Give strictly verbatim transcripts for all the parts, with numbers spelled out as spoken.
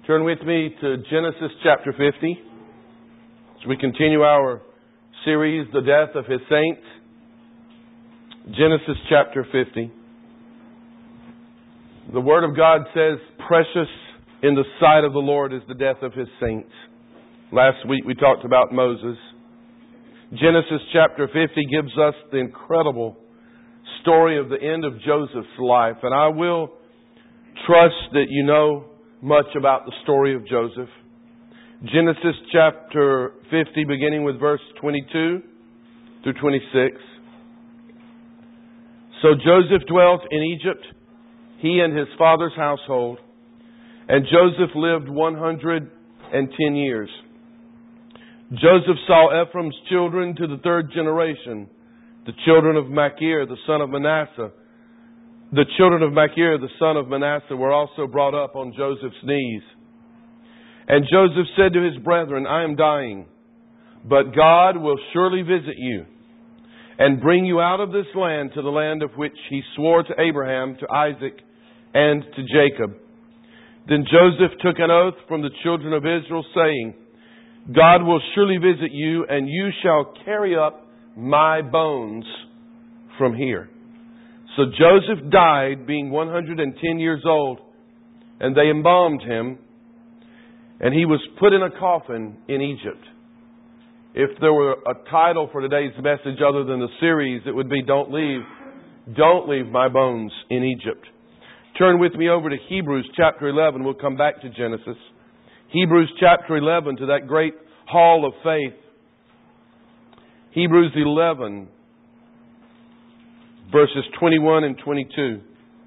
Turn with me to Genesis chapter fifty as we continue our series, The Death of His Saints. Genesis chapter fifty. The Word of God says, precious in the sight of the Lord is the death of His saints. Last week we talked about Moses. Genesis chapter fifty gives us the incredible story of the end of Joseph's life. And I will trust that you know much about the story of Joseph. Genesis chapter fifty, beginning with verse twenty-two through twenty-six. So Joseph dwelt in Egypt, he and his father's household, and Joseph lived one hundred and ten years. Joseph saw Ephraim's children to the third generation, the children of Machir, the son of Manasseh. The children of Machir, the son of Manasseh, were also brought up on Joseph's knees. And Joseph said to his brethren, I am dying, but God will surely visit you and bring you out of this land to the land of which He swore to Abraham, to Isaac, and to Jacob. Then Joseph took an oath from the children of Israel, saying, God will surely visit you, and you shall carry up my bones from here. So Joseph died, being one hundred and ten years old, and they embalmed him, and he was put in a coffin in Egypt. If there were a title for today's message other than the series, it would be Don't Leave, Don't Leave My Bones in Egypt. Turn with me over to Hebrews chapter eleven. We'll come back to Genesis. Hebrews chapter eleven, to that great hall of faith. Hebrews eleven, verses twenty-one and twenty-two.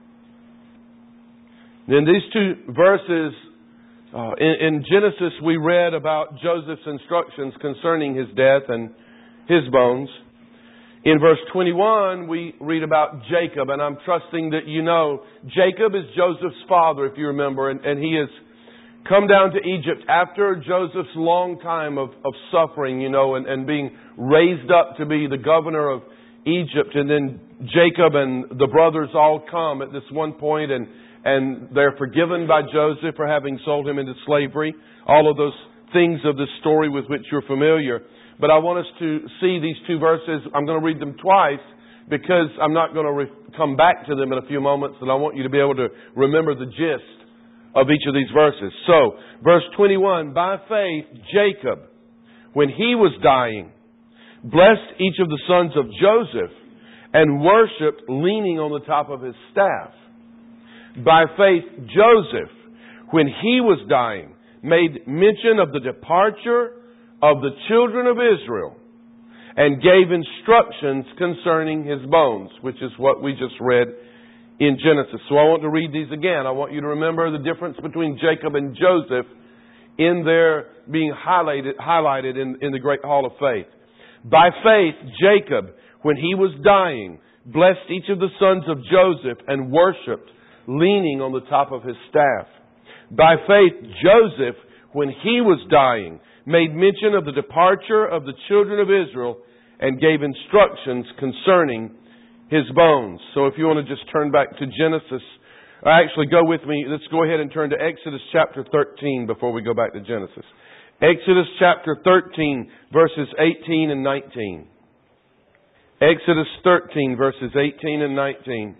In these two verses, uh, in, in Genesis, we read about Joseph's instructions concerning his death and his bones. In verse twenty-one, we read about Jacob, and I'm trusting that you know Jacob is Joseph's father, if you remember, and, and he has come down to Egypt after Joseph's long time of, of suffering, you know, and, and being raised up to be the governor of Egypt. And then Jacob and the brothers all come at this one point, and, and they're forgiven by Joseph for having sold him into slavery. All of those things of this story with which you're familiar. But I want us to see these two verses. I'm going to read them twice because I'm not going to re- come back to them in a few moments, and I want you to be able to remember the gist of each of these verses. So, verse twenty-one, by faith, Jacob, when he was dying, blessed each of the sons of Joseph and worshipped leaning on the top of his staff. By faith, Joseph, when he was dying, made mention of the departure of the children of Israel and gave instructions concerning his bones, which is what we just read in Genesis. So I want to read these again. I want you to remember the difference between Jacob and Joseph in their being highlighted, highlighted in, in the great hall of faith. By faith, Jacob, when he was dying, blessed each of the sons of Joseph and worshipped, leaning on the top of his staff. By faith, Joseph, when he was dying, made mention of the departure of the children of Israel and gave instructions concerning his bones. So if you want to just turn back to Genesis, or actually go with me, let's go ahead and turn to Exodus chapter thirteen before we go back to Genesis. Exodus chapter thirteen, verses eighteen and nineteen. Exodus thirteen, verses eighteen and nineteen.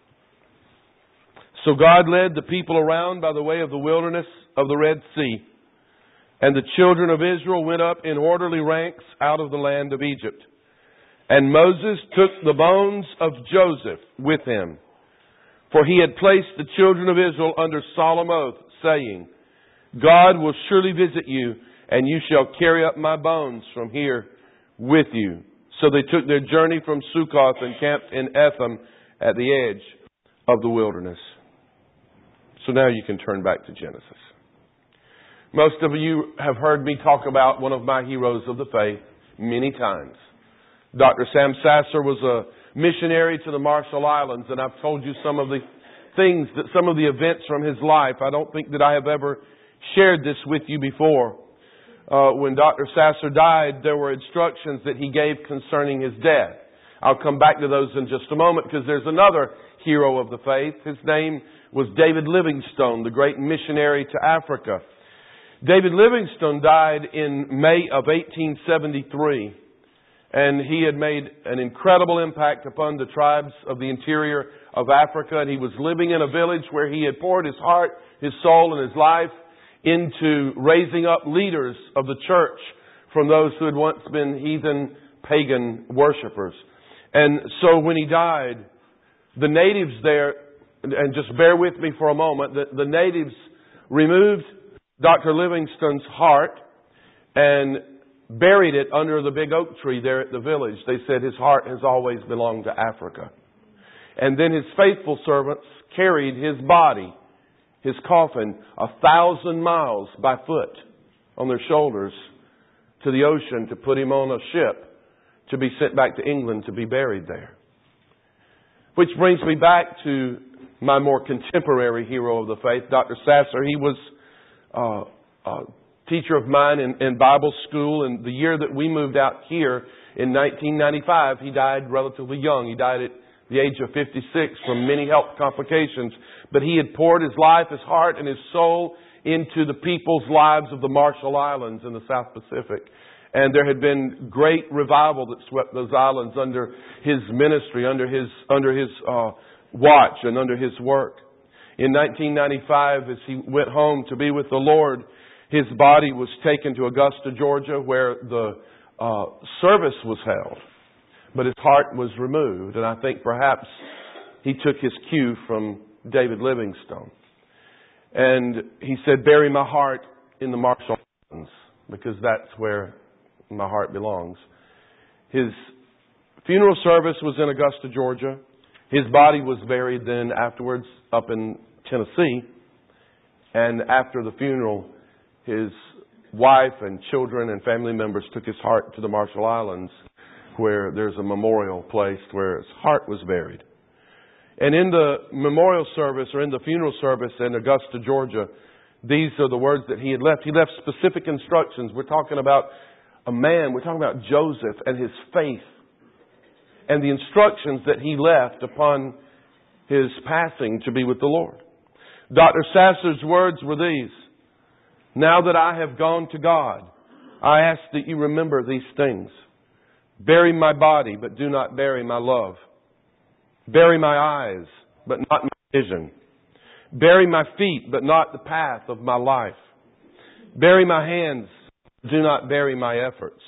So God led the people around by the way of the wilderness of the Red Sea, and the children of Israel went up in orderly ranks out of the land of Egypt. And Moses took the bones of Joseph with him, for he had placed the children of Israel under solemn oath, saying, God will surely visit you, and you shall carry up my bones from here with you. So they took their journey from Succoth and camped in Etham at the edge of the wilderness. So now you can turn back to Genesis. Most of you have heard me talk about one of my heroes of the faith many times. Doctor Sam Sasser was a missionary to the Marshall Islands, and I've told you some of the things, that some of the events from his life. I don't think that I have ever shared this with you before. Uh, when Doctor Sasser died, there were instructions that he gave concerning his death. I'll come back to those in just a moment because there's another hero of the faith. His name was David Livingstone, the great missionary to Africa. David Livingstone died in May of eighteen seventy-three, and he had made an incredible impact upon the tribes of the interior of Africa, and he was living in a village where he had poured his heart, his soul, and his life into raising up leaders of the church from those who had once been heathen, pagan worshipers. And so when he died, the natives there, and just bear with me for a moment, the, the natives removed Doctor Livingstone's heart and buried it under the big oak tree there at the village. They said his heart has always belonged to Africa. And then his faithful servants carried his body, his coffin, a thousand miles by foot on their shoulders to the ocean to put him on a ship to be sent back to England to be buried there. Which brings me back to my more contemporary hero of the faith, Doctor Sasser. He was uh, a teacher of mine in, in Bible school, and the year that we moved out here in nineteen ninety-five, he died relatively young. He died at the age of fifty-six from many health complications. But he had poured his life, his heart, and his soul into the people's lives of the Marshall Islands in the South Pacific. And there had been great revival that swept those islands under his ministry, under his under his uh, watch, and under his work. In nineteen ninety-five, as he went home to be with the Lord, his body was taken to Augusta, Georgia, where the uh, service was held. But his heart was removed, and I think perhaps he took his cue from David Livingstone. And he said, "Bury my heart in the Marshall Islands, because that's where my heart belongs." His funeral service was in Augusta, Georgia. His body was buried then afterwards up in Tennessee. And after the funeral, his wife and children and family members took his heart to the Marshall Islands, where there's a memorial place where his heart was buried. And in the memorial service, or in the funeral service in Augusta, Georgia, these are the words that he had left. He left specific instructions. We're talking about a man, we're talking about Joseph and his faith, and the instructions that he left upon his passing to be with the Lord. Doctor Sasser's words were these: "Now that I have gone to God, I ask that you remember these things. Bury my body, but do not bury my love. Bury my eyes, but not my vision. Bury my feet, but not the path of my life. Bury my hands, do not bury my efforts.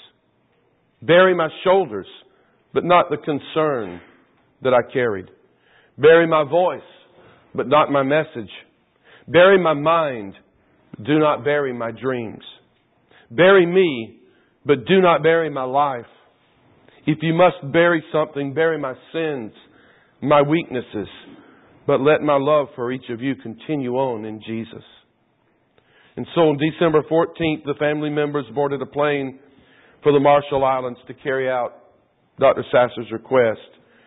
Bury my shoulders, but not the concern that I carried. Bury my voice, but not my message. Bury my mind, do not bury my dreams. Bury me, but do not bury my life. If you must bury something, bury my sins, my weaknesses, but let my love for each of you continue on in Jesus." And so on December fourteenth, the family members boarded a plane for the Marshall Islands to carry out Doctor Sasser's request.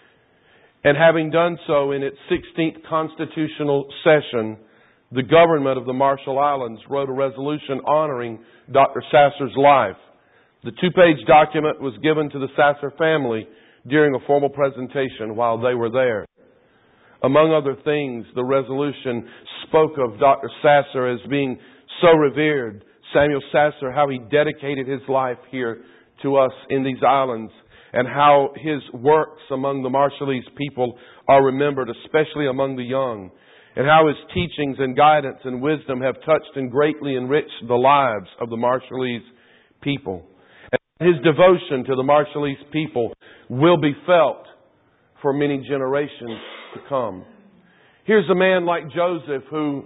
And having done so in its sixteenth constitutional session, the government of the Marshall Islands wrote a resolution honoring Doctor Sasser's life. The two-page document was given to the Sasser family during a formal presentation while they were there. Among other things, the resolution spoke of Doctor Sasser as being so revered. Samuel Sasser, how he dedicated his life here to us in these islands, and how his works among the Marshallese people are remembered, especially among the young, and how his teachings and guidance and wisdom have touched and greatly enriched the lives of the Marshallese people. His devotion to the Marshallese people will be felt for many generations to come. Here's a man like Joseph who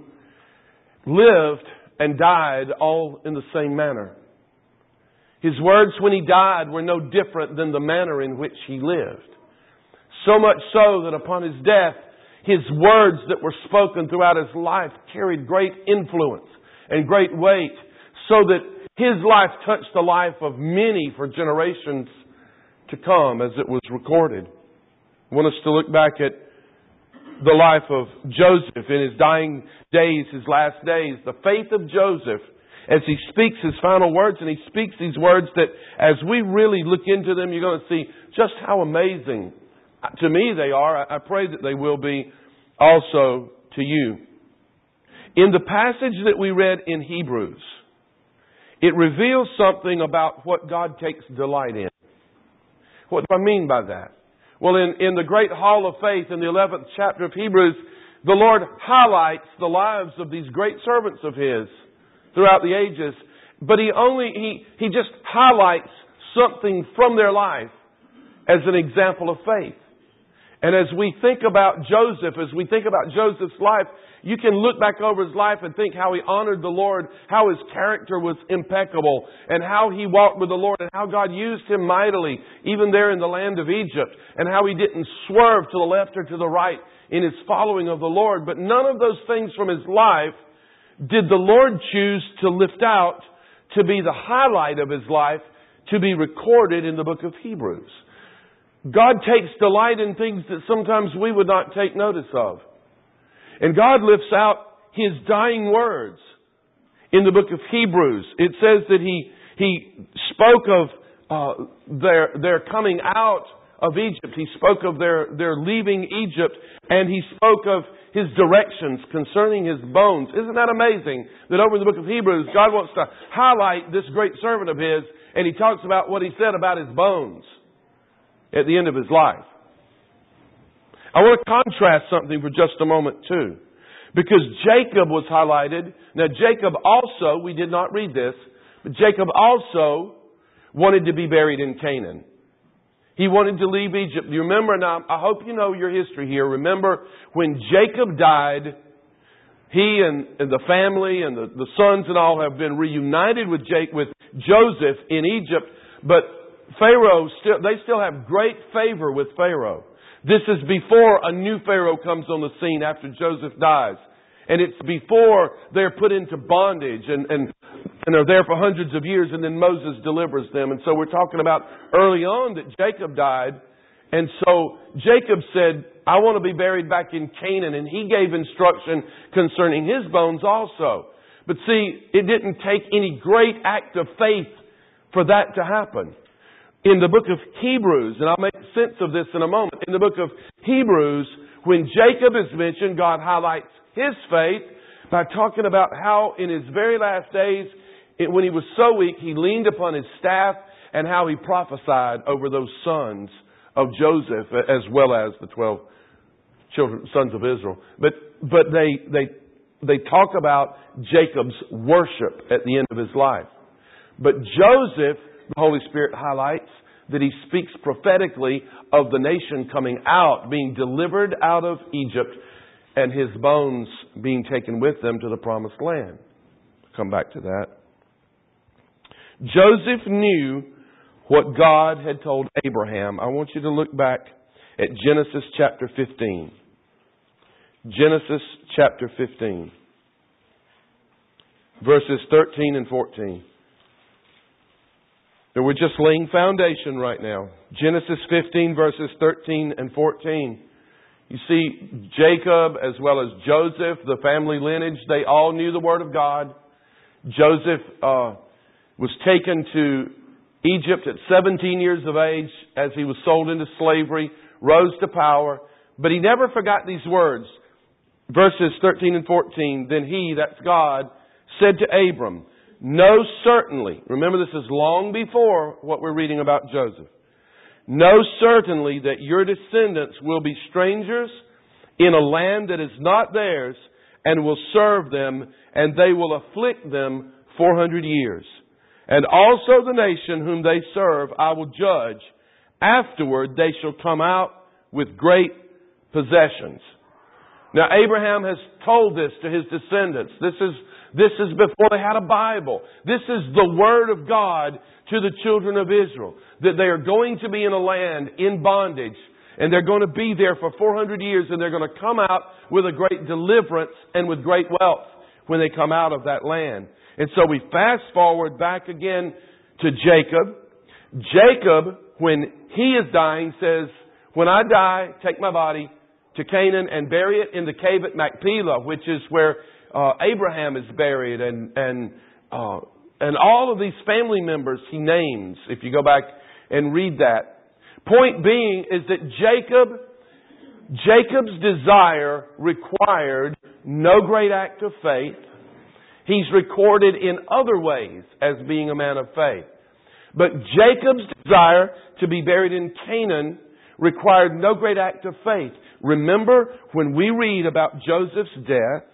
lived and died all in the same manner. His words when he died were no different than the manner in which he lived. So much so that upon his death, his words that were spoken throughout his life carried great influence and great weight, so that his life touched the life of many for generations to come as it was recorded. I want us to look back at the life of Joseph in his dying days, his last days. The faith of Joseph as he speaks his final words, and he speaks these words that as we really look into them, you're going to see just how amazing to me they are. I pray that they will be also to you. In the passage that we read in Hebrews, it reveals something about what God takes delight in. What do I mean by that? Well, in, in the great Hall of Faith, in the eleventh chapter of Hebrews, the Lord highlights the lives of these great servants of His throughout the ages. But He only, He, He just highlights something from their life as an example of faith. And as we think about Joseph, as we think about Joseph's life, you can look back over his life and think how he honored the Lord, how his character was impeccable, and how he walked with the Lord, and how God used him mightily, even there in the land of Egypt, and how he didn't swerve to the left or to the right in his following of the Lord. But none of those things from his life did the Lord choose to lift out to be the highlight of his life, to be recorded in the book of Hebrews. God takes delight in things that sometimes we would not take notice of. And God lifts out His dying words in the book of Hebrews. It says that He He spoke of uh, their their coming out of Egypt. He spoke of their, their leaving Egypt. And He spoke of His directions concerning His bones. Isn't that amazing that over in the book of Hebrews, God wants to highlight this great servant of His, and He talks about what He said about His bones at the end of his life. I want to contrast something for just a moment too. Because Jacob was highlighted. Now Jacob also, we did not read this, but Jacob also wanted to be buried in Canaan. He wanted to leave Egypt. You remember, now I hope you know your history here. Remember when Jacob died, he and, and the family and the, the sons and all have been reunited with Jake, with Joseph in Egypt, but Pharaoh, still, they still have great favor with Pharaoh. This is before a new Pharaoh comes on the scene after Joseph dies. And it's before they're put into bondage and, and, and are there for hundreds of years, and then Moses delivers them. And so we're talking about early on that Jacob died. And so Jacob said, I want to be buried back in Canaan. And he gave instruction concerning his bones also. But see, it didn't take any great act of faith for that to happen. In the book of Hebrews, and I'll make sense of this in a moment. In the book of Hebrews, when Jacob is mentioned, God highlights his faith by talking about how in his very last days, it, when he was so weak, he leaned upon his staff, and how he prophesied over those sons of Joseph as well as the twelve children, sons of Israel. But but they they they talk about Jacob's worship at the end of his life. But Joseph, the Holy Spirit highlights that he speaks prophetically of the nation coming out, being delivered out of Egypt, and his bones being taken with them to the promised land. Come back to that. Joseph knew what God had told Abraham. I want you to look back at Genesis chapter fifteen. Genesis chapter fifteen. Verses thirteen and fourteen. So we're just laying foundation right now. Genesis fifteen verses thirteen and fourteen. You see, Jacob as well as Joseph, the family lineage, they all knew the Word of God. Joseph uh, was taken to Egypt at seventeen years of age as he was sold into slavery, rose to power. But he never forgot these words. Verses thirteen and fourteen. Then he, that's God, said to Abram, know certainly, remember this is long before what we're reading about Joseph. Know certainly that your descendants will be strangers in a land that is not theirs, and will serve them, and they will afflict them four hundred years. And also the nation whom they serve I will judge. Afterward they shall come out with great possessions. Now Abraham has told this to his descendants. This is This is before they had a Bible. This is the Word of God to the children of Israel. That they are going to be in a land in bondage. And they're going to be there for four hundred years. And they're going to come out with a great deliverance and with great wealth when they come out of that land. And so we fast forward back again to Jacob. Jacob, when he is dying, says, when I die, take my body to Canaan and bury it in the cave at Machpelah, which is where Uh, Abraham is buried, and and uh, and all of these family members he names, if you go back and read that. Point being is that Jacob Jacob's desire required no great act of faith. He's recorded in other ways as being a man of faith. But Jacob's desire to be buried in Canaan required no great act of faith. Remember, when we read about Joseph's death,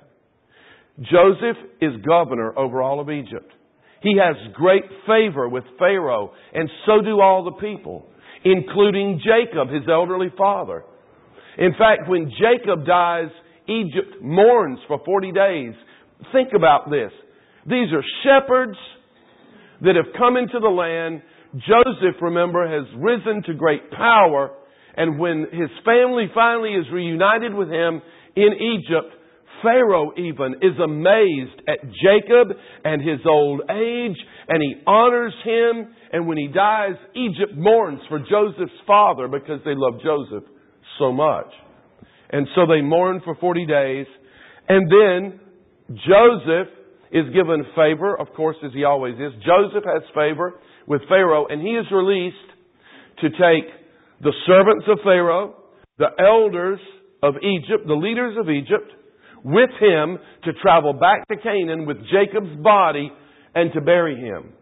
Joseph is governor over all of Egypt. He has great favor with Pharaoh, and so do all the people, including Jacob, his elderly father. In fact, when Jacob dies, Egypt mourns for forty days. Think about this. These are shepherds that have come into the land. Joseph, remember, has risen to great power. And when his family finally is reunited with him in Egypt, Pharaoh even is amazed at Jacob and his old age, and he honors him. And when he dies, Egypt mourns for Joseph's father because they love Joseph so much. And so they mourn for forty days. And then Joseph is given favor, of course, as he always is. Joseph has favor with Pharaoh, and he is released to take the servants of Pharaoh, the elders of Egypt, the leaders of Egypt, with him to travel back to Canaan with Jacob's body and to bury him.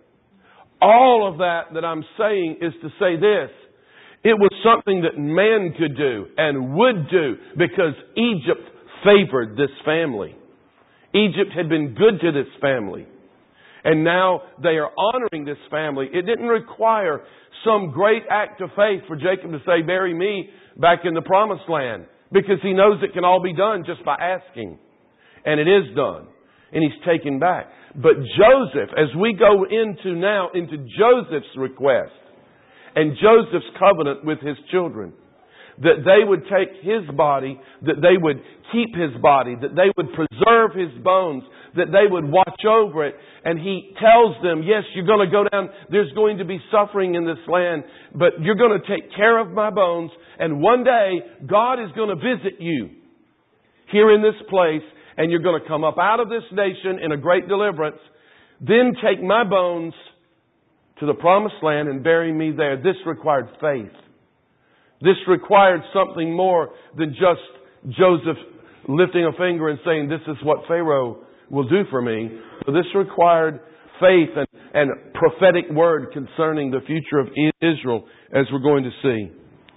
All of that that I'm saying is to say this. It was something that man could do and would do because Egypt favored this family. Egypt had been good to this family. And now they are honoring this family. It didn't require some great act of faith for Jacob to say, bury me back in the promised land. Because he knows it can all be done just by asking. And it is done. And he's taken back. But Joseph, as we go into now, into Joseph's request and Joseph's covenant with his children, that they would take his body, that they would keep his body, that they would preserve his bones, that they would watch over it. And he tells them, yes, you're going to go down, there's going to be suffering in this land, but you're going to take care of my bones. And one day, God is going to visit you here in this place, and you're going to come up out of this nation in a great deliverance. Then take my bones to the promised land and bury me there. This required faith. This required something more than just Joseph lifting a finger and saying, this is what Pharaoh will do for me. So this required faith and, and prophetic word concerning the future of Israel, as we're going to see.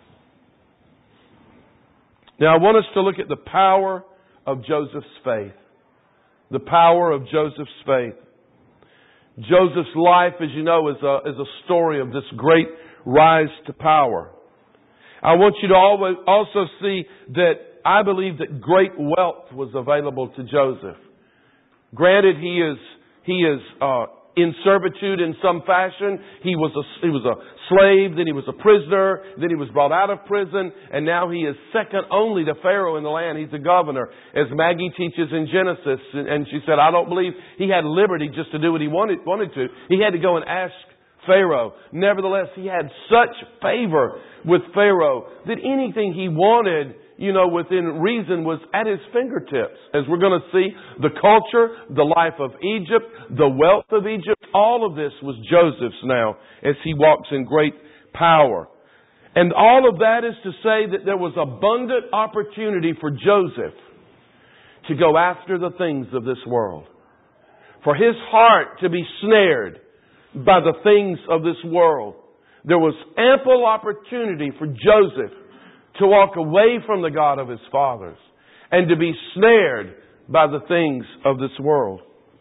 Now I want us to look at the power of Joseph's faith. The power of Joseph's faith. Joseph's life, as you know, is a, is a story of this great rise to power. I want you to always also see that I believe that great wealth was available to Joseph. Granted, he is he is uh, in servitude in some fashion. He was a he was a slave, then he was a prisoner, then he was brought out of prison, and now he is second only to Pharaoh in the land. He's a governor, as Maggie teaches in Genesis, and she said, I don't believe he had liberty just to do what he wanted wanted to. He had to go and ask Pharaoh. Nevertheless, he had such favor with Pharaoh that anything he wanted, you know, within reason was at his fingertips. As we're going to see, the culture, the life of Egypt, the wealth of Egypt, all of this was Joseph's now as he walks in great power. And all of that is to say that there was abundant opportunity for Joseph to go after the things of this world. For his heart to be snared by the things of this world. There was ample opportunity for Joseph to walk away from the God of his fathers and to be snared by the things of this world.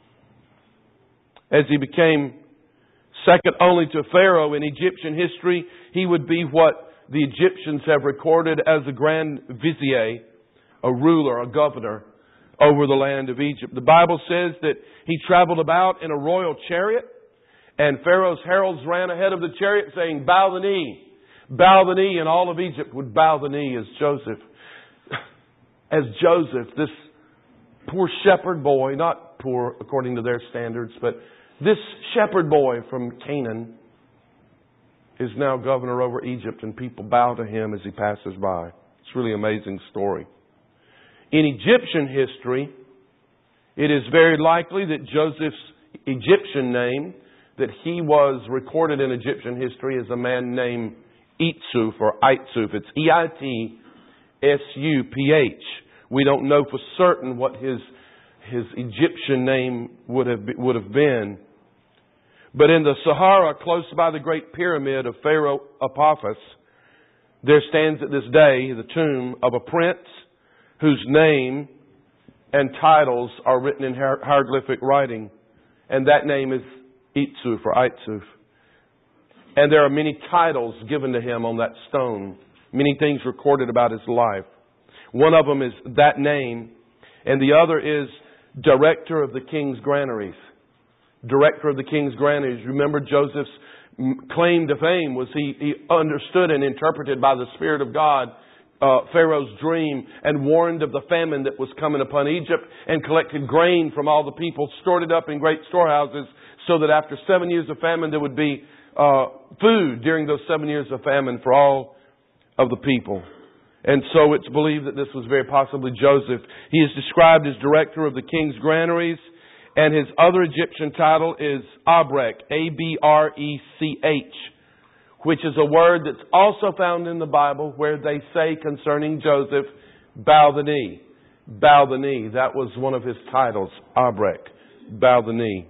As he became second only to Pharaoh in Egyptian history, he would be what the Egyptians have recorded as a grand vizier, a ruler, a governor over the land of Egypt. The Bible says that he traveled about in a royal chariot, and Pharaoh's heralds ran ahead of the chariot saying, bow the knee, bow the knee, and all of Egypt would bow the knee as Joseph. As Joseph, this poor shepherd boy, not poor according to their standards, but this shepherd boy from Canaan is now governor over Egypt, and people bow to him as he passes by. It's a really amazing story. In Egyptian history, it is very likely that Joseph's Egyptian name, that he was recorded in Egyptian history as a man named Itzuf or Itzuf. It's E I T S U P H. We don't know for certain what his his Egyptian name would have would have been. But in the Sahara, close by the great pyramid of Pharaoh Apophis, there stands at this day the tomb of a prince whose name and titles are written in hier- hieroglyphic writing. And that name is Itzuf or Itzuf. And there are many titles given to him on that stone. Many things recorded about his life. One of them is that name. And the other is Director of the King's Granaries. Director of the King's Granaries. Remember, Joseph's claim to fame was he, he understood and interpreted by the Spirit of God uh, Pharaoh's dream and warned of the famine that was coming upon Egypt and collected grain from all the people, stored it up in great storehouses so that after seven years of famine there would be uh, food during those seven years of famine for all of the people. And so it's believed that this was very possibly Joseph. He is described as director of the king's granaries, and his other Egyptian title is Abrek, A B R E C H, which is a word that's also found in the Bible where they say concerning Joseph, bow the knee. Bow the knee. That was one of his titles, Abrek, bow the knee.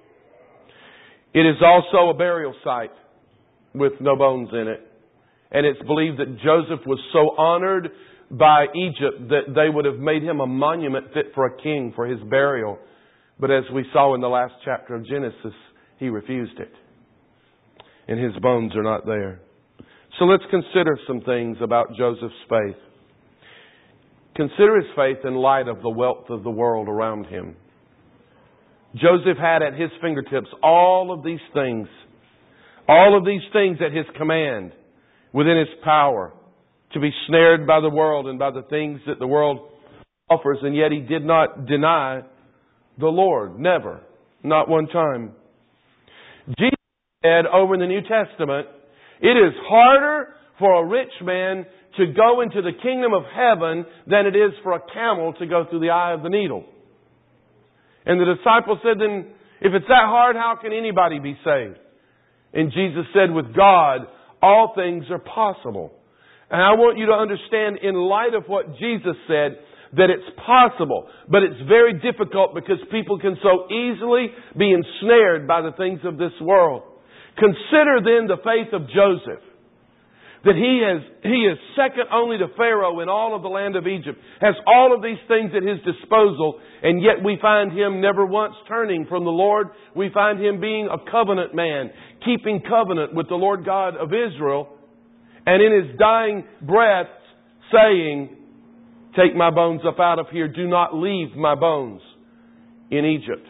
It is also a burial site with no bones in it. And it's believed that Joseph was so honored by Egypt that they would have made him a monument fit for a king for his burial. But as we saw in the last chapter of Genesis, he refused it. And his bones are not there. So let's consider some things about Joseph's faith. Consider his faith in light of the wealth of the world around him. Joseph had at his fingertips all of these things. All of these things at his command, within his power, to be snared by the world and by the things that the world offers. And yet he did not deny the Lord. Never. Not one time. Jesus said over in the New Testament, it is harder for a rich man to go into the kingdom of heaven than it is for a camel to go through the eye of the needle. And the disciples said, then, if it's that hard, how can anybody be saved? And Jesus said, with God, all things are possible. And I want you to understand, in light of what Jesus said, that it's possible, but it's very difficult because people can so easily be ensnared by the things of this world. Consider then the faith of Joseph. That he is, he is second only to Pharaoh in all of the land of Egypt. Has all of these things at his disposal. And yet we find him never once turning from the Lord. We find him being a covenant man. Keeping covenant with the Lord God of Israel. And in his dying breath saying, take my bones up out of here. Do not leave my bones in Egypt.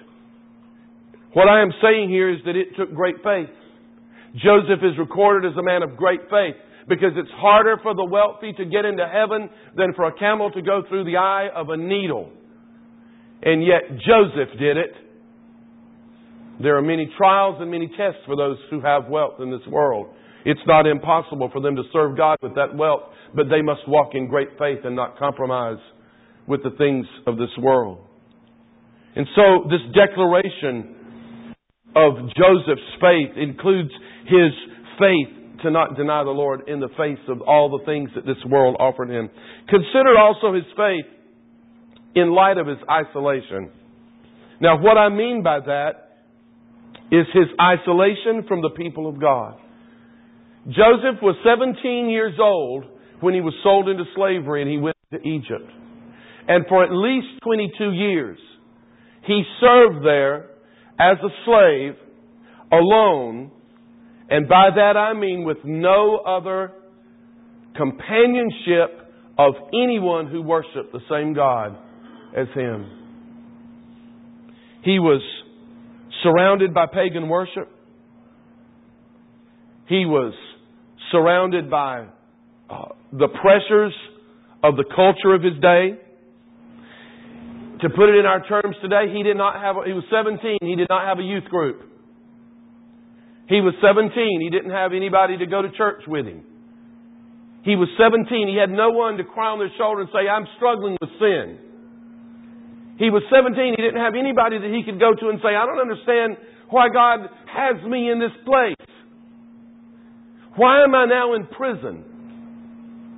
What I am saying here is that it took great faith. Joseph is recorded as a man of great faith. Because it's harder for the wealthy to get into heaven than for a camel to go through the eye of a needle. And yet Joseph did it. There are many trials and many tests for those who have wealth in this world. It's not impossible for them to serve God with that wealth, but they must walk in great faith and not compromise with the things of this world. And so this declaration of Joseph's faith includes his faith to not deny the Lord in the face of all the things that this world offered him. Consider also his faith in light of his isolation. Now, what I mean by that is his isolation from the people of God. Joseph was seventeen years old when he was sold into slavery and he went to Egypt. And for at least twenty-two years, he served there as a slave, alone. And by that I mean with no other companionship of anyone who worshiped the same God as him. He was surrounded by pagan worship. He was surrounded by uh, the pressures of the culture of his day. To put it in our terms today, he did not have. A, he was seventeen. He did not have a youth group. He was seventeen. He didn't have anybody to go to church with him. He was seventeen. He had no one to cry on their shoulder and say, I'm struggling with sin. He was seventeen. He didn't have anybody that he could go to and say, I don't understand why God has me in this place. Why am I now in prison?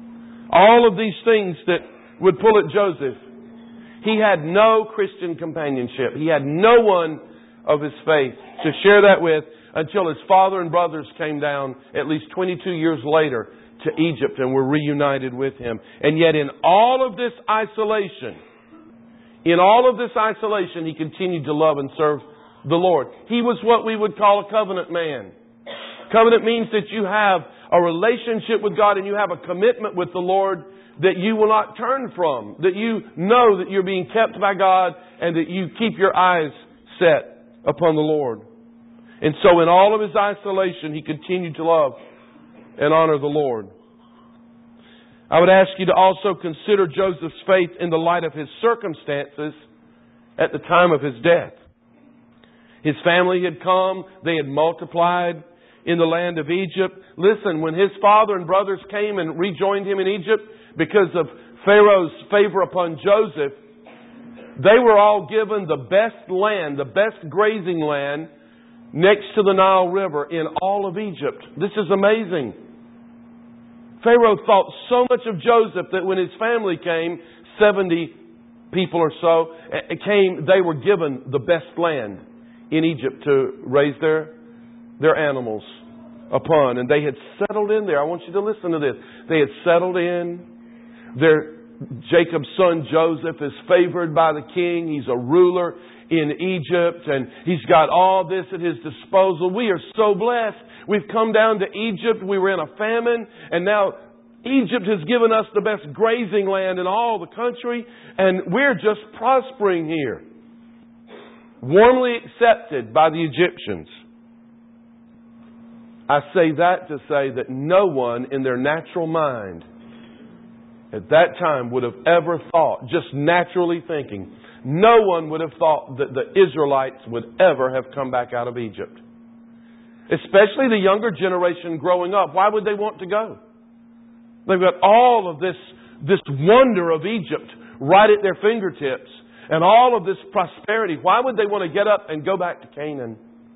All of these things that would pull at Joseph. He had no Christian companionship. He had no one of his faith to share that with until his father and brothers came down at least twenty-two years later to Egypt and were reunited with him. And yet in all of this isolation, in all of this isolation, he continued to love and serve the Lord. He was what we would call a covenant man. Covenant means that you have a relationship with God and you have a commitment with the Lord that you will not turn from. That you know that you're being kept by God and that you keep your eyes set upon the Lord. And so in all of his isolation, he continued to love and honor the Lord. I would ask you to also consider Joseph's faith in the light of his circumstances at the time of his death. His family had come. They had multiplied in the land of Egypt. Listen, when his father and brothers came and rejoined him in Egypt because of Pharaoh's favor upon Joseph, they were all given the best land, the best grazing land next to the Nile River in all of Egypt. This is amazing. Pharaoh thought so much of Joseph that when his family came, seventy people or so came, they were given the best land in Egypt to raise their, their animals upon. And they had settled in there. I want you to listen to this. They had settled in. Their Jacob's son Joseph is favored by the king. He's a ruler in Egypt and he's got all this at his disposal. We are so blessed. We've come down to Egypt. We were in a famine and now Egypt has given us the best grazing land in all the country and we're just prospering here. Warmly accepted by the Egyptians. I say that to say that no one in their natural mind at that time would have ever thought, just naturally thinking, no one would have thought that the Israelites would ever have come back out of Egypt. Especially the younger generation growing up. Why would they want to go? They've got all of this, this wonder of Egypt right at their fingertips. And all of this prosperity. Why would they want to get up and go back to Canaan?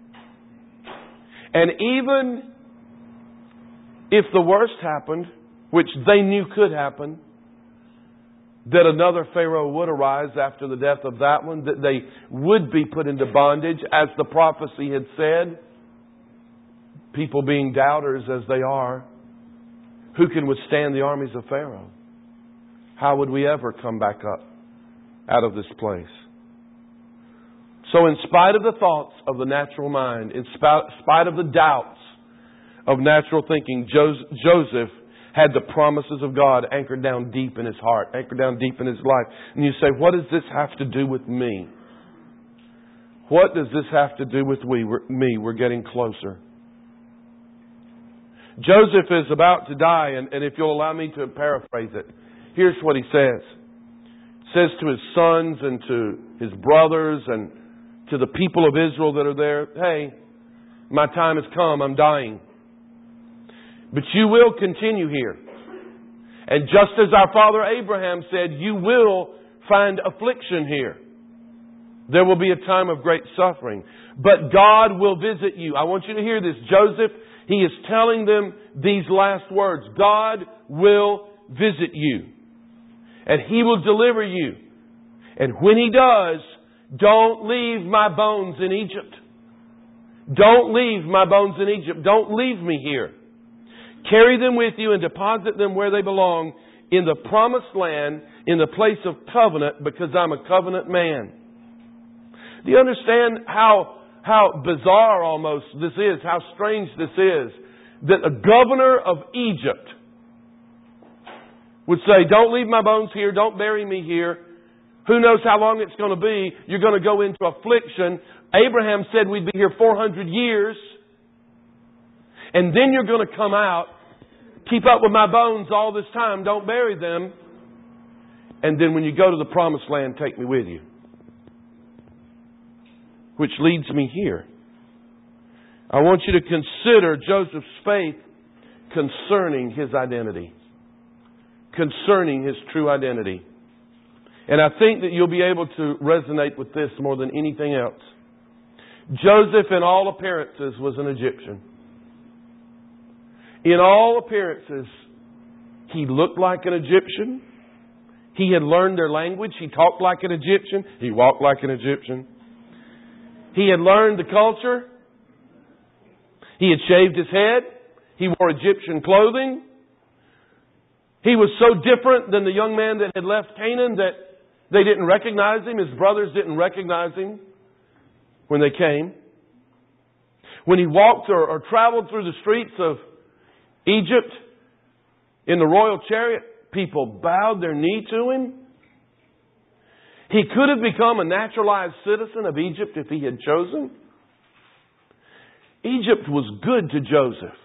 And even if the worst happened, which they knew could happen, that another Pharaoh would arise after the death of that one, that they would be put into bondage, as the prophecy had said. People being doubters as they are, who can withstand the armies of Pharaoh? How would we ever come back up out of this place? So in spite of the thoughts of the natural mind, in spite of the doubts of natural thinking, Joseph had the promises of God anchored down deep in his heart, anchored down deep in his life. And you say, what does this have to do with me? What does this have to do with we, me? We're getting closer. Joseph is about to die, and, and if you'll allow me to paraphrase it, here's what he says. He says to his sons and to his brothers and to the people of Israel that are there, hey, my time has come, I'm dying. But you will continue here. And just as our father Abraham said, you will find affliction here. There will be a time of great suffering. But God will visit you. I want you to hear this. Joseph, he is telling them these last words. God will visit you. And He will deliver you. And when He does, don't leave my bones in Egypt. Don't leave my bones in Egypt. Don't leave me here. Carry them with you and deposit them where they belong, in the promised land, in the place of covenant, because I'm a covenant man. Do you understand how, how bizarre almost this is, how strange this is, that a governor of Egypt would say, don't leave my bones here, don't bury me here. Who knows how long it's going to be? You're going to go into affliction. Abraham said we'd be here four hundred years. And then you're going to come out, keep up with my bones all this time, don't bury them. And then when you go to the promised land, take me with you. Which leads me here. I want you to consider Joseph's faith concerning his identity. Concerning his true identity. And I think that you'll be able to resonate with this more than anything else. Joseph, in all appearances, was an Egyptian. In all appearances, He looked like an Egyptian. He had learned their language. He talked like an Egyptian. He walked like an Egyptian. He had learned the culture. He had shaved his head. He wore Egyptian clothing. He was so different than the young man that had left Canaan that they didn't recognize him. His brothers didn't recognize him when they came. When he walked or, or traveled through the streets of Egypt in the royal chariot, people bowed their knee to him. He could have become a naturalized citizen of Egypt if he had chosen. Egypt was good to Joseph.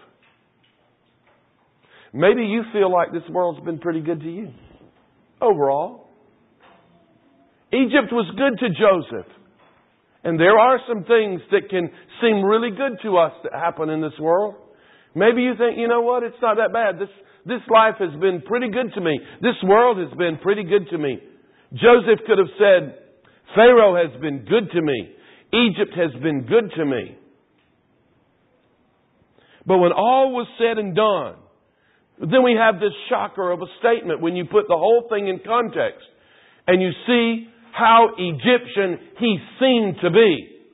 Maybe you feel like this world's been pretty good to you. Overall. Egypt was good to Joseph. And there are some things that can seem really good to us that happen in this world. Maybe you think, you know what, it's not that bad. This, this life has been pretty good to me. This world has been pretty good to me. Joseph could have said, Pharaoh has been good to me. Egypt has been good to me. But when all was said and done, then we have this shocker of a statement when you put the whole thing in context and you see how Egyptian he seemed to be.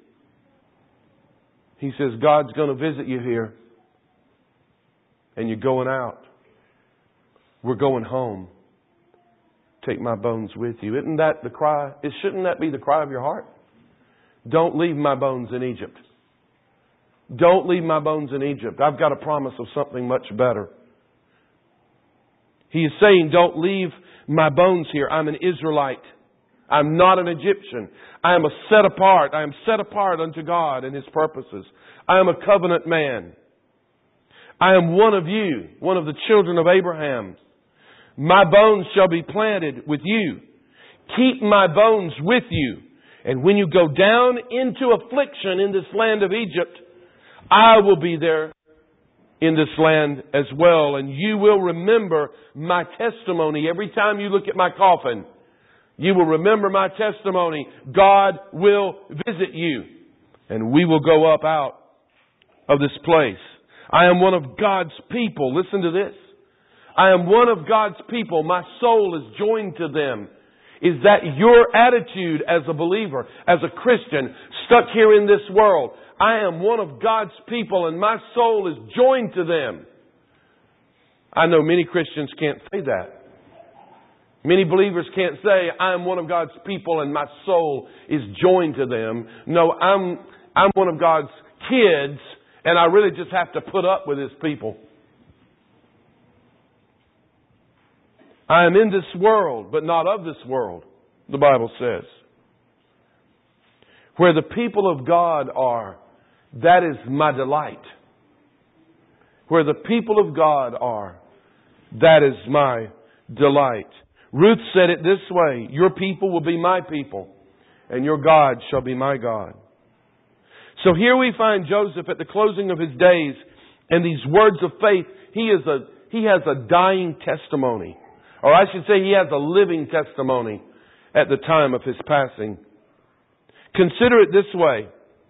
He says, God's going to visit you here. And you're going out. We're going home. Take my bones with you. Isn't that the cry? Shouldn't that be the cry of your heart? Don't leave my bones in Egypt. Don't leave my bones in Egypt. I've got a promise of something much better. He is saying, don't leave my bones here. I'm an Israelite. I'm not an Egyptian. I am a set apart. I am set apart unto God and His purposes. I am a covenant man. I am one of you, one of the children of Abraham. My bones shall be planted with you. Keep my bones with you. And when you go down into affliction in this land of Egypt, I will be there in this land as well. And you will remember my testimony. Every time you look at my coffin, you will remember my testimony. God will visit you. And we will go up out of this place. I am one of God's people. Listen to this. I am one of God's people. My soul is joined to them. Is that your attitude as a believer, as a Christian, stuck here in this world? I am one of God's people and my soul is joined to them. I know many Christians can't say that. Many believers can't say, I am one of God's people and my soul is joined to them. No, I'm, I'm one of God's kids and I really just have to put up with His people. I am in this world, but not of this world, the Bible says. Where the people of God are, that is my delight. Where the people of God are, that is my delight. Ruth said it this way, your people will be my people, and your God shall be my God. So here we find Joseph at the closing of his days, and these words of faith, he is a he has a dying testimony. Or I should say he has a living testimony at the time of his passing. Consider it this way.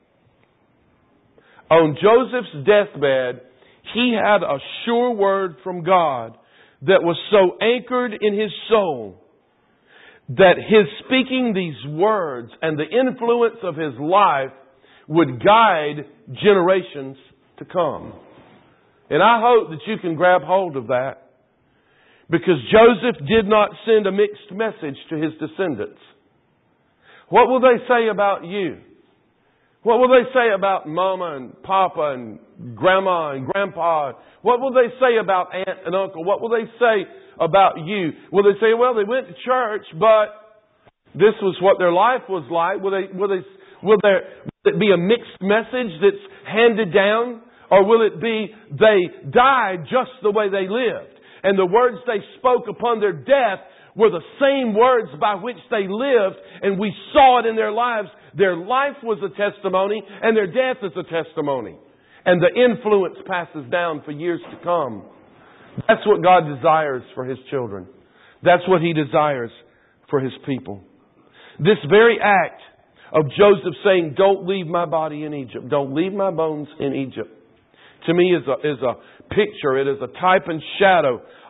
On Joseph's deathbed, he had a sure word from God that was so anchored in his soul that his speaking these words and the influence of his life would guide generations to come. And I hope that you can grab hold of that. Because Joseph did not send a mixed message to his descendants. What will they say about you? What will they say about Mama and Papa and Grandma and Grandpa? What will they say about Aunt and Uncle? What will they say about you? Will they say, well, they went to church, but this was what their life was like? Will they, will they, will there, will it be a mixed message that's handed down? Or will it be they died just the way they lived? And the words they spoke upon their death were the same words by which they lived. And we saw it in their lives. Their life was a testimony and their death is a testimony. And the influence passes down for years to come. That's what God desires for His children. That's what He desires for His people. This very act of Joseph saying, don't leave my body in Egypt. Don't leave my bones in Egypt. To me is a, is a picture. It is a type and shadow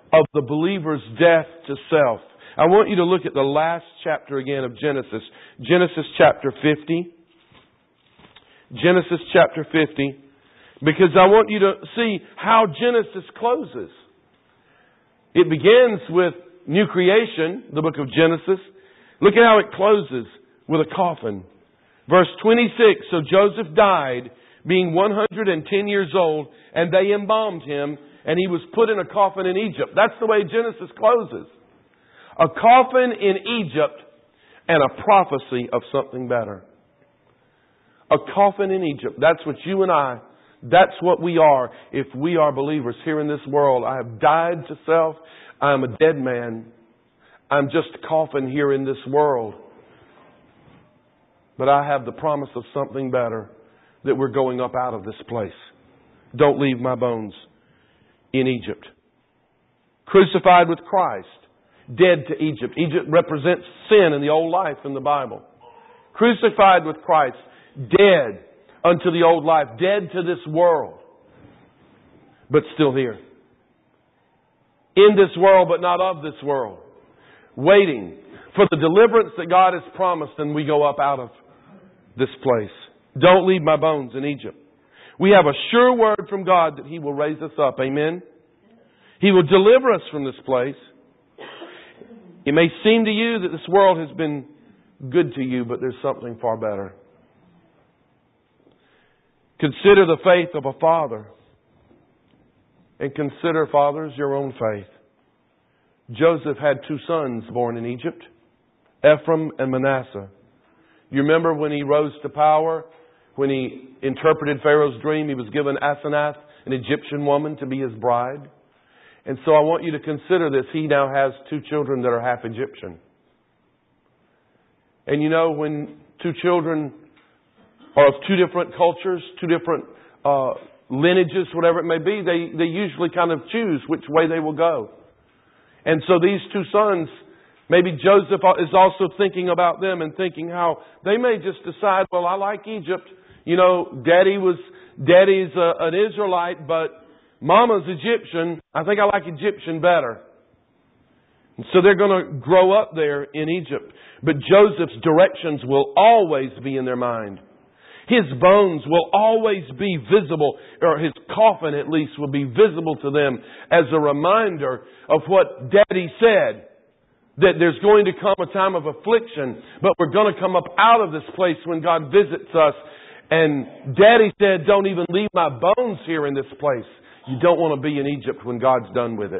of the believer's death to self. I want you to look at the last chapter again of Genesis. Genesis chapter fifty. Genesis chapter fifty. Because I want you to see how Genesis closes. It begins with new creation, the book of Genesis. Look at how it closes with a coffin. Verse twenty-six, so Joseph died, being one hundred ten years old, and they embalmed him, and he was put in a coffin in Egypt. That's the way Genesis closes. A coffin in Egypt and a prophecy of something better. A coffin in Egypt. That's what you and I, that's what we are if we are believers here in this world. I have died to self. I am a dead man. I'm just a coffin here in this world. But I have the promise of something better, that we're going up out of this place. Don't leave my bones in Egypt. Crucified with Christ. Dead to Egypt. Egypt represents sin in the old life in the Bible. Crucified with Christ. Dead unto the old life. Dead to this world. But still here. In this world, but not of this world. Waiting for the deliverance that God has promised, and we go up out of this place. Don't leave my bones in Egypt. We have a sure word from God that He will raise us up. Amen? He will deliver us from this place. It may seem to you that this world has been good to you, but there's something far better. Consider the faith of a father. And consider, fathers, your own faith. Joseph had two sons born in Egypt, Ephraim and Manasseh. You remember when he rose to power, when he interpreted Pharaoh's dream, he was given Asenath, an Egyptian woman, to be his bride. And so I want you to consider this. He now has two children that are half Egyptian. And you know, when two children are of two different cultures, two different uh, lineages, whatever it may be, they, they usually kind of choose which way they will go. And so these two sons, maybe Joseph is also thinking about them and thinking how they may just decide, well, I like Egypt. You know, Daddy was, Daddy's a, an Israelite, but Mama's Egyptian. I think I like Egyptian better. And so they're going to grow up there in Egypt. But Joseph's directions will always be in their mind. His bones will always be visible, or his coffin at least will be visible to them as a reminder of what Daddy said. That there's going to come a time of affliction, but we're going to come up out of this place when God visits us. And Daddy said, don't even leave my bones here in this place. You don't want to be in Egypt when God's done with it.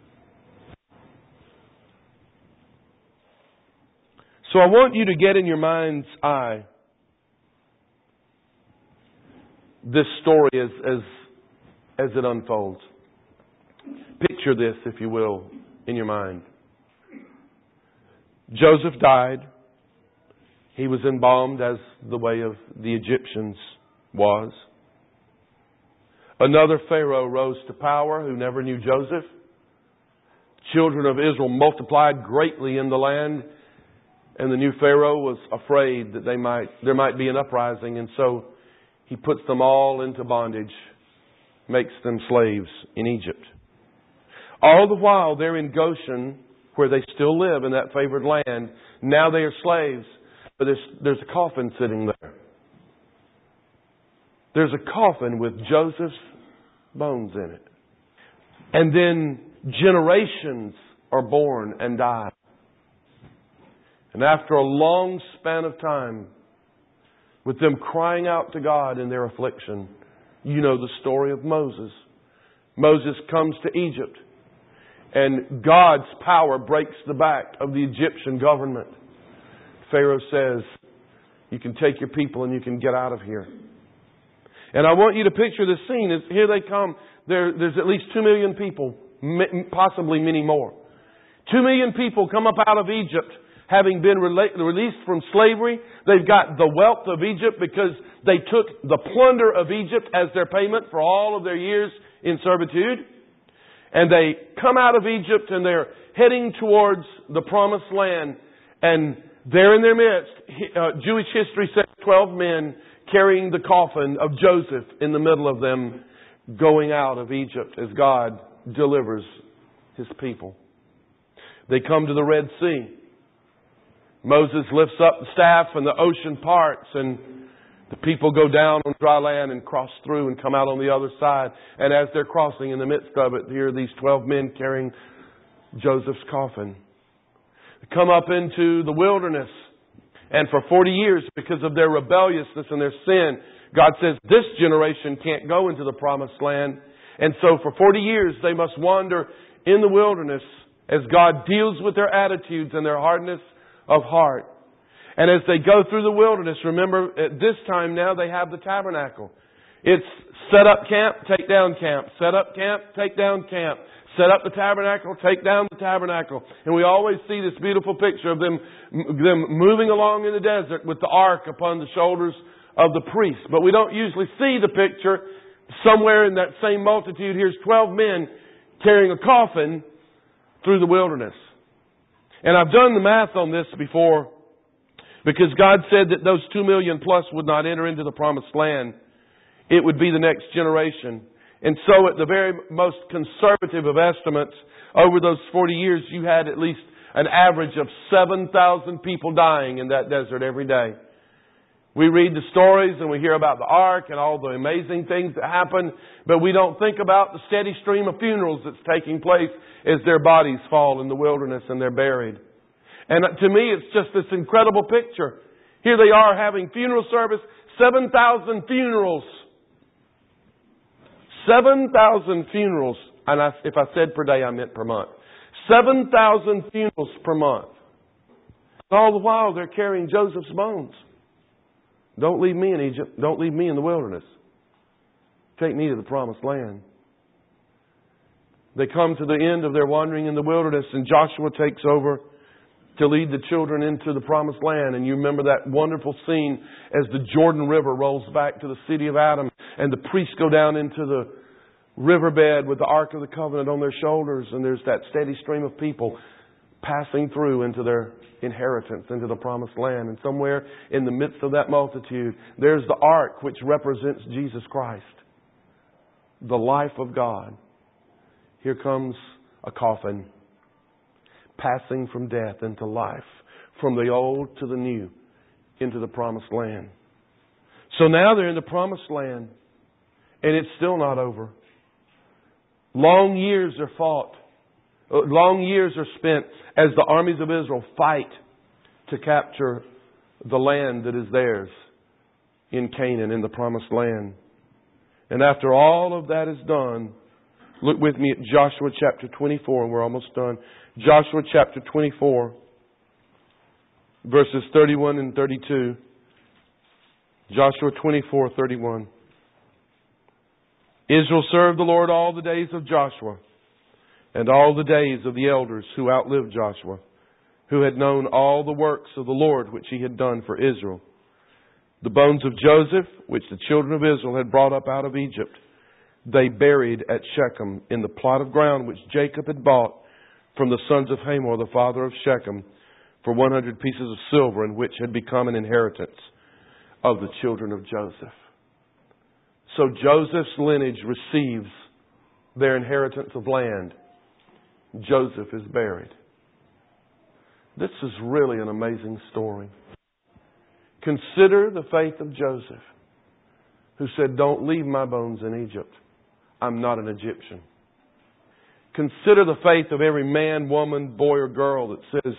So I want you to get in your mind's eye this story as, as, as it unfolds. Picture this, if you will, in your mind. Joseph died. He was embalmed as the way of the Egyptians was. Another Pharaoh rose to power who never knew Joseph. Children of Israel multiplied greatly in the land, and the new Pharaoh was afraid that they might there might be an uprising, and so he puts them all into bondage, makes them slaves in Egypt. All the while they're in Goshen, where they still live in that favored land. Now they are slaves, but there's, there's a coffin sitting there. There's a coffin with Joseph's bones in it. And then generations are born and die. And after a long span of time, with them crying out to God in their affliction, you know the story of Moses. Moses comes to Egypt, and God's power breaks the back of the Egyptian government. Pharaoh says, you can take your people and you can get out of here. And I want you to picture this scene. As here they come. There, there's at least two million people, possibly many more. Two million people come up out of Egypt, having been rela- released from slavery. They've got the wealth of Egypt because they took the plunder of Egypt as their payment for all of their years in servitude. And they come out of Egypt and they're heading towards the promised land. And there in their midst, uh, Jewish history says twelve men carrying the coffin of Joseph in the middle of them, going out of Egypt as God delivers His people. They come to the Red Sea. Moses lifts up the staff and the ocean parts, and the people go down on dry land and cross through and come out on the other side. And as they're crossing, in the midst of it, here are these twelve men carrying Joseph's coffin. They come up into the wilderness. And for forty years, because of their rebelliousness and their sin, God says this generation can't go into the promised land. And so for forty years, they must wander in the wilderness as God deals with their attitudes and their hardness of heart. And as they go through the wilderness, remember, at this time now they have the tabernacle. It's set up camp, take down camp. Set up camp, take down camp. Set up the tabernacle, take down the tabernacle. And we always see this beautiful picture of them, them moving along in the desert with the ark upon the shoulders of the priests. But we don't usually see the picture. Somewhere in that same multitude, here's twelve men carrying a coffin through the wilderness. And I've done the math on this before, because God said that those two million plus would not enter into the promised land. It would be the next generation. And so at the very most conservative of estimates, over those forty years, you had at least an average of seven thousand people dying in that desert every day. We read the stories and we hear about the ark and all the amazing things that happen, but we don't think about the steady stream of funerals that's taking place as their bodies fall in the wilderness and they're buried. And to me, it's just this incredible picture. Here they are having funeral service, seven thousand funerals. seven thousand funerals. And I, if I said per day, I meant per month. seven thousand funerals per month. All the while, they're carrying Joseph's bones. Don't leave me in Egypt. Don't leave me in the wilderness. Take me to the promised land. They come to the end of their wandering in the wilderness, and Joshua takes over to lead the children into the promised land. And you remember that wonderful scene as the Jordan River rolls back to the city of Adam, and the priests go down into the riverbed with the Ark of the Covenant on their shoulders, and there's that steady stream of people passing through into their inheritance, into the promised land. And somewhere in the midst of that multitude, there's the Ark, which represents Jesus Christ, the life of God. Here comes a coffin, passing from death into life, from the old to the new, into the promised land. So now they're in the promised land, and it's still not over. Long years are fought. Long years are spent as the armies of Israel fight to capture the land that is theirs in Canaan, in the promised land. And after all of that is done, look with me at Joshua chapter twenty-four, and we're almost done. Joshua chapter twenty-four, verses thirty-one and thirty-two. Joshua twenty-four, thirty-one. Israel served the Lord all the days of Joshua, and all the days of the elders who outlived Joshua, who had known all the works of the Lord which He had done for Israel. The bones of Joseph, which the children of Israel had brought up out of Egypt, they buried at Shechem in the plot of ground which Jacob had bought from the sons of Hamor, the father of Shechem, for one hundred pieces of silver, and which had become an inheritance of the children of Joseph. So Joseph's lineage receives their inheritance of land. Joseph is buried. This is really an amazing story. Consider the faith of Joseph, who said, "Don't leave my bones in Egypt. I'm not an Egyptian." Consider the faith of every man, woman, boy, or girl that says,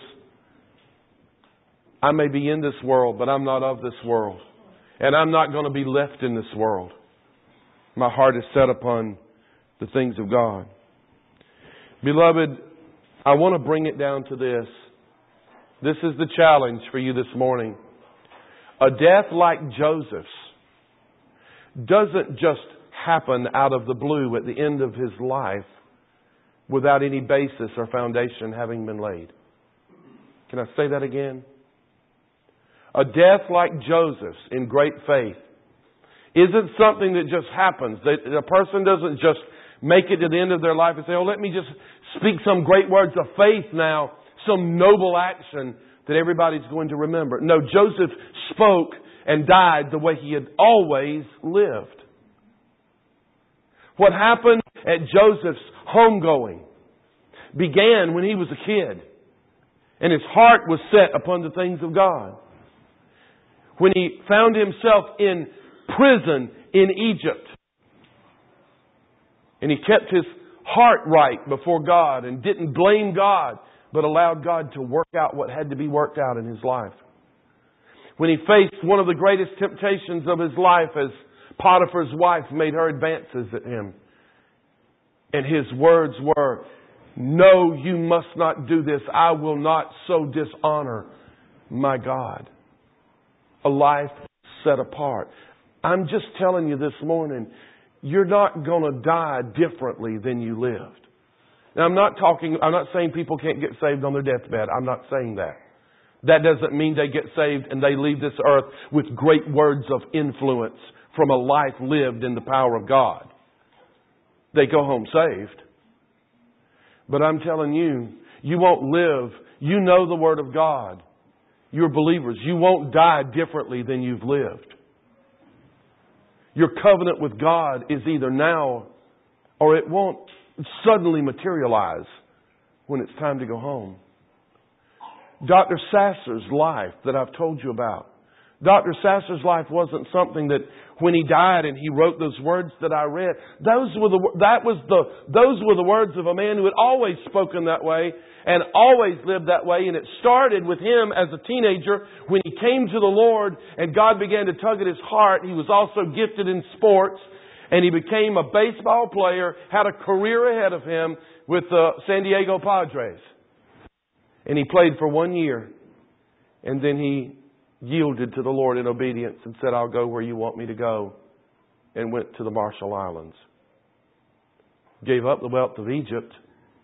"I may be in this world, but I'm not of this world. And I'm not going to be left in this world. My heart is set upon the things of God." Beloved, I want to bring it down to this. This is the challenge for you this morning. A death like Joseph's doesn't just happen out of the blue at the end of his life without any basis or foundation having been laid. Can I say that again? A death like Joseph's in great faith isn't something that just happens. A person doesn't just make it to the end of their life and say, "Oh, let me just speak some great words of faith now, some noble action that everybody's going to remember." No, Joseph spoke and died the way he had always lived. What happened at Joseph's homegoing began when he was a kid. And his heart was set upon the things of God. When he found himself in prison in Egypt. And he kept his heart right before God and didn't blame God, but allowed God to work out what had to be worked out in his life. When he faced one of the greatest temptations of his life as Potiphar's wife made her advances at him. And his words were, "No, you must not do this. I will not so dishonor my God." A life set apart. I'm just telling you this morning, you're not going to die differently than you lived. Now, I'm not talking, I'm not saying people can't get saved on their deathbed. I'm not saying that. That doesn't mean they get saved and they leave this earth with great words of influence from a life lived in the power of God. They go home saved. But I'm telling you, you won't live. You know the Word of God. You're believers. You won't die differently than you've lived. Your covenant with God is either now or it won't suddenly materialize when it's time to go home. Doctor Sasser's life that I've told you about. Doctor Sasser's life wasn't something that when he died and he wrote those words that I read, those were the that was the those were the words of a man who had always spoken that way and always lived that way. And it started with him as a teenager when he came to the Lord and God began to tug at his heart. He was also gifted in sports and he became a baseball player, had a career ahead of him with the San Diego Padres. And he played for one year and then he yielded to the Lord in obedience and said, "I'll go where you want me to go," and went to the Marshall Islands. Gave up the wealth of Egypt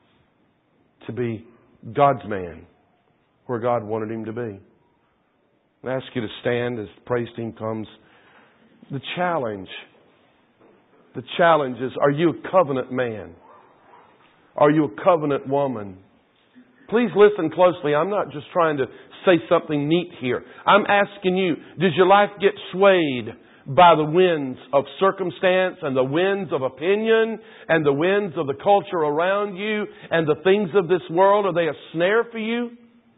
to be God's man where God wanted him to be. I ask you to stand as the praise team comes. The challenge, the challenge is, are you a covenant man? Are you a covenant woman? Please listen closely. I'm not just trying to say something neat here. I'm asking you, does your life get swayed by the winds of circumstance and the winds of opinion and the winds of the culture around you and the things of this world? Are they a snare for you?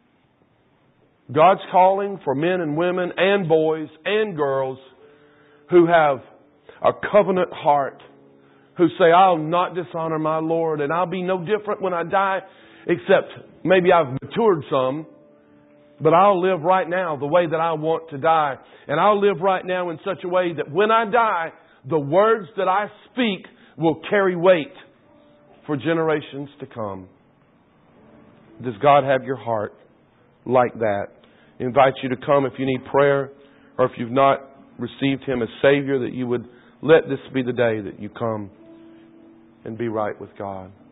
God's calling for men and women and boys and girls who have a covenant heart, who say, "I'll not dishonor my Lord and I'll be no different when I die, except maybe I've matured some. But I'll live right now the way that I want to die. And I'll live right now in such a way that when I die, the words that I speak will carry weight for generations to come." Does God have your heart like that? I invite you to come if you need prayer or if you've not received Him as Savior, that you would let this be the day that you come and be right with God.